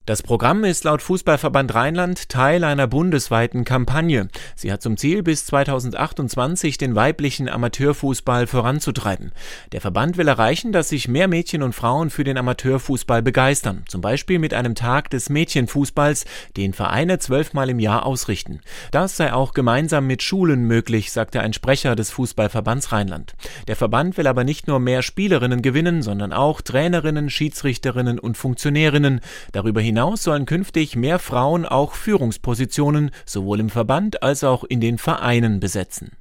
Das Programm ist laut Fußballverband Rheinland Teil einer bundesweiten Kampagne. Sie hat zum Ziel, bis 2028 den weiblichen Amateurfußball voranzutreiben. Der Verband will erreichen, dass sich mehr Mädchen und Frauen für den Amateurfußball begeistern. Zum Beispiel mit einem Tag des Mädchenfußballs, den Vereine 12-mal im Jahr ausrichten. Das sei auch gemeinsam mit Schulen möglich, sagte ein Sprecher des Fußballverbands Rheinland. Der Verband will aber nicht nur mehr Spielerinnen gewinnen, sondern auch Trainerinnen, Schiedsrichterinnen und Funktionärinnen. Darüber hinaus sollen künftig mehr Frauen auch Führungspositionen sowohl im Verband als auch in den Vereinen besetzen.